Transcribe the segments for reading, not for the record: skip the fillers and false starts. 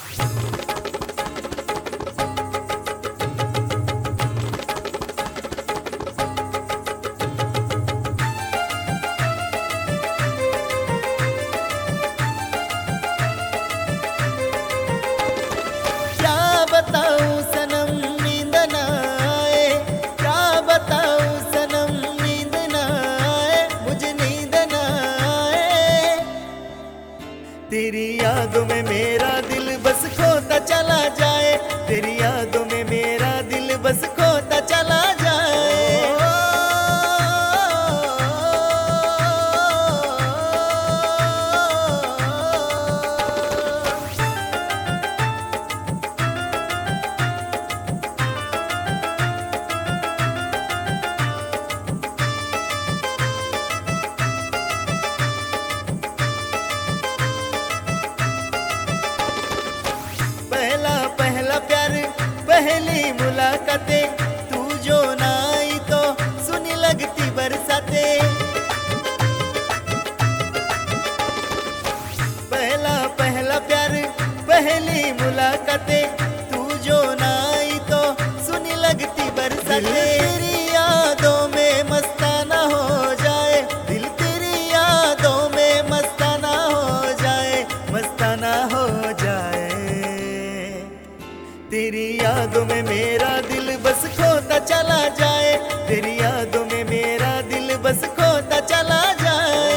तेरी यादों में मेरा दिल बस खोता चला जाए, तेरी यादों में मेरा दिल बस खोता चला जाए। पहला प्यार पहली मुलाकातें, तू जो ना आई तो सुनी लगती बरसातें। पहला प्यार पहली मुलाकातें, तू जो ना आई तो सुनी लगती बरसातें। तेरी यादों में मस्ताना हो जाए, दिल तेरी यादों में मस्ताना हो जाए, मस्ताना हो जाए। तेरी यादों में मेरा दिल बस खोता चला जाए, तेरी यादों में मेरा दिल बस खोता चला जाए।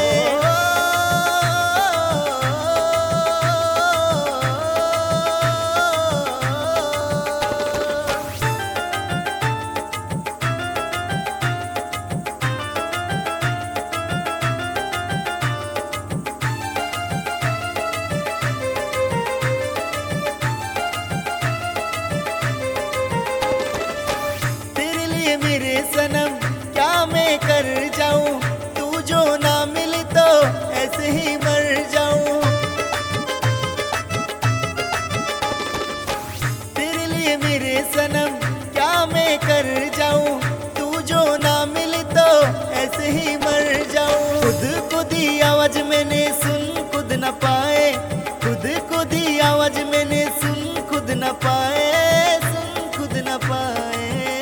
मेरे सनम क्या मैं कर जाऊं, तू जो ना मिली तो ऐसे ही मर जाऊं। तेरे लिए मेरे सनम क्या मैं कर जाऊं, तू जो ना मिली तो ऐसे ही मर जाऊं। खुद ही आवाज मैंने सुन खुद न पाए, खुद ही आवाज मैंने सुन खुद न पाए, सुन खुद न पाए।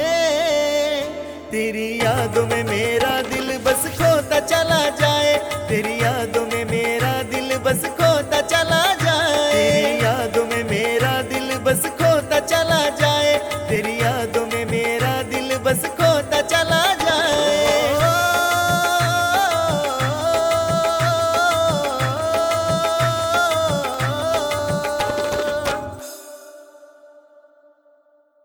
तेरी यादों में मेरा दिल बस खोता चला जाए, तेरी यादों में मेरा दिल बस खोता चला जाए।